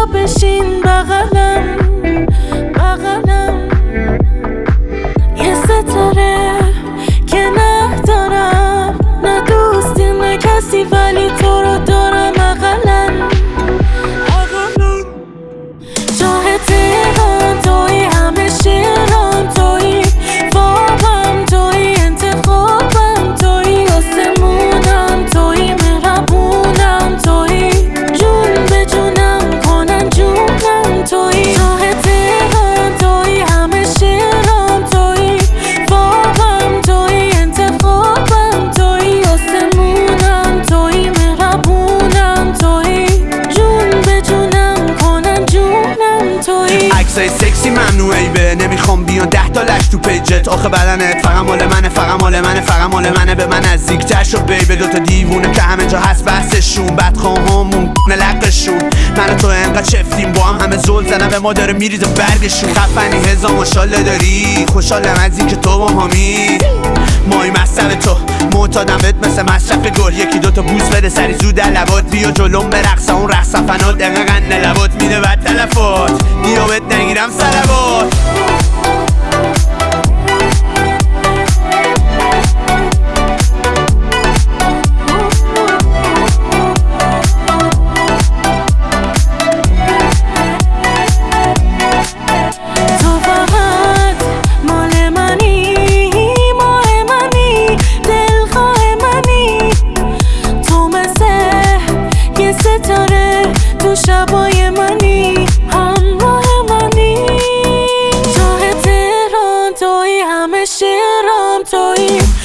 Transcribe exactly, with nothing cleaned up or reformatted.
بشین بغلم بغلم، یه ستاره که ندارم، نه دوستی نه کسی، ولی تو رو دارم اقلم اقلم. جاه تهران توی، همه شیران توی، خوابم توی، انتخابم توی، آسمونم توی، مهربونم توی، جون به جونم کنن جونم توی. جاه تهران توی، همه شیران توی، خوابم توی، انتخابم توی، آسمونم توی، مهربونم توی، جون به جونم کنن جونم توی. عکسای سکسی ممنوعه به نمیخوام بیان ده تا لش تو پیجت، آخه بدنت فقط مال منه، فقط مال منه، فقط مال منه. به من نزدیکتر شو بیبه، دوتا دیوونه که همه جا هست بحثشون، بدخواهامون نلقشون. من و تو انقدر چفتیم با هم، همه زل زنن به ما داره میریزه برگشون. خفنی هزار ماشالله داری، خوشحالم از این که تو با مامی مای مصرف تو معتادم بهت مثل مصرف گل. یکی دوتا بوس بده سری زود در لبات، بیا جلوم برقصه اون رقص فنات، دقیقا قند لبات میده بد تلفات، بیا بهت نگیرم سلوات. ستاره تو شبای منی، همراه منی. جاه تهران توی، همه شیران توی،